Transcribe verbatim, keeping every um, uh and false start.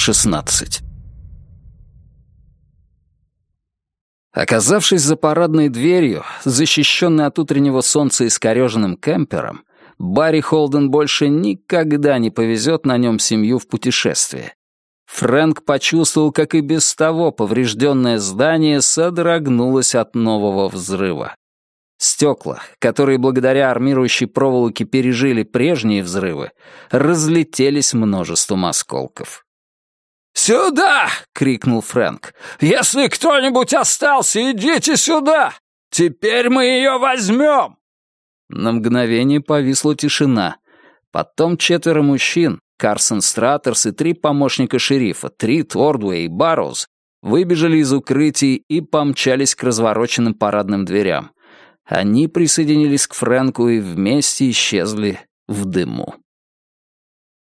шестнадцать. Оказавшись за парадной дверью, защищенной от утреннего солнца искореженным кемпером, Барри Холден больше никогда не повезет на нем семью в путешествие. Фрэнк почувствовал, как и без того поврежденное здание содрогнулось от нового взрыва. Стекла, которые благодаря армирующей проволоке пережили прежние взрывы, разлетелись множеством осколков. «Сюда!» — крикнул Фрэнк. «Если кто-нибудь остался, идите сюда! Теперь мы ее возьмем!» На мгновение повисла тишина. Потом четверо мужчин, Карсон Стратерс и три помощника шерифа, Трит, Ордуэй и Барроуз, выбежали из укрытий и помчались к развороченным парадным дверям. Они присоединились к Фрэнку и вместе исчезли в дыму.